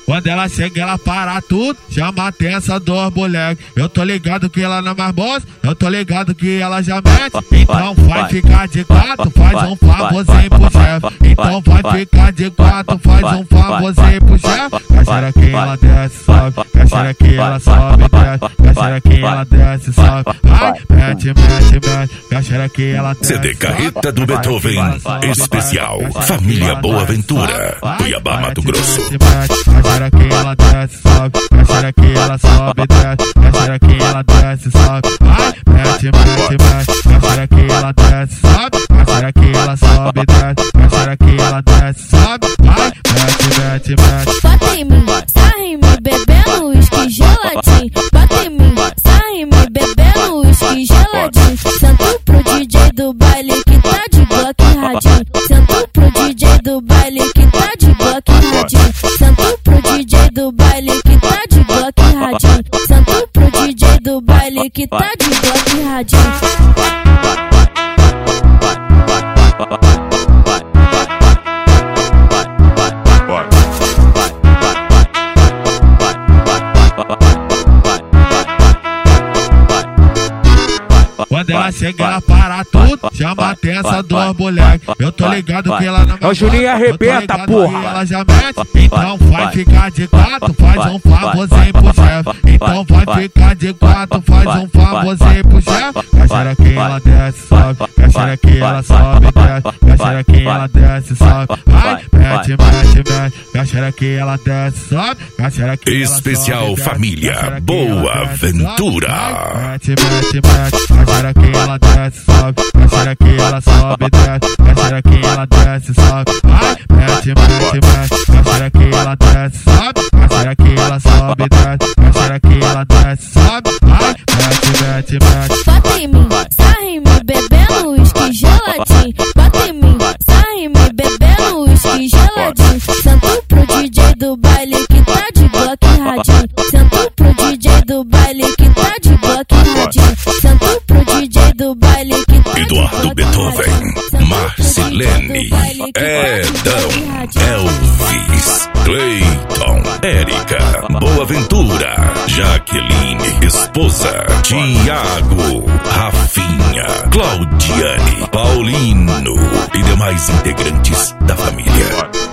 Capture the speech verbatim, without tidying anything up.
Quando ela chega, ela para tudo, chama a atenção dos moleque. Eu tô ligado que ela não é mais boss, eu tô ligado que ela já mete. Então vai ficar de quatro, faz um favorzinho pro chefe. Então vai ficar de quatro, faz um favorzinho pro chefe. Caixera que ela desce, sobe, caixera que ela sobe, desce, caixera que ela desce, sobe. Ai, mete, mete, mete, caixera que ela desce. C D Carreta do Beethoven, especial Família Boaventura, Cuiabá, Mato Grosso. Caixera que ela desce, sobe, caixera que ela sobe, desce, caixera que ela desce, sobe. Ai, mete, mete, mete, caixera que ela desce, sobe, caixera que ela sobe, desce, caixera que ela desce, sobe. Ai, mete, mete, mete. Bota em mim, sarra em mim, bebendo uísque geladinho. Bota em mim, sarra em mim, bebendo uísque geladinho. Sento pro D J do baile que tá de bloco e radinho. Sento pro D J do baile que tá de bloco e radinho. Sento pro D J do baile que tá de bloco e radinho. Sento pro D J do baile que tá de bloco e radinho. Quando ela chega, ela para tudo, chama a atenção dos moleque. Eu tô ligado que ela não é. O Juninho arrebenta, porra. Ela já mete. Então vai ficar de quatro, faz um favorzinho pro chefe. Então vai ficar de quatro, faz um favorzinho pro chefe. Caixera que ela desce, sobe, caixera que ela sobe, desce, caixera que ela desce, sobe. Ai, mete, mete, mete, caixera que ela desce, sobe, caixera que ela sobe. Especial Família Boaventura. Mete, mete, mete, caixera que ela desce, sobe, caixera que ela sobe, desce, caixera que ela desce, sobe. Ai, mete, mete, mete, caixera que ela desce, sobe, caixera que ela sobe, desce, caixera que ela desce, sobe. Ai, mete, mete, mete. Bota em mim, sarra em mim, bebendo uísque geladinho. Bota em mim, sarra em mim, bebendo uísque geladinho. Sento pro D J do baile que tá de bloco e radinho. Sento pro D J do baile que tá de bloco e radinho. Sento pro D J do baile que tá de Eduardo Beethoven, Marcelene, Edão, Elvis, Cleiton, Érica, Boaventura, Jaqueline, esposa, Tiago, Rafinha, Claudiane, Paulino e demais integrantes da família.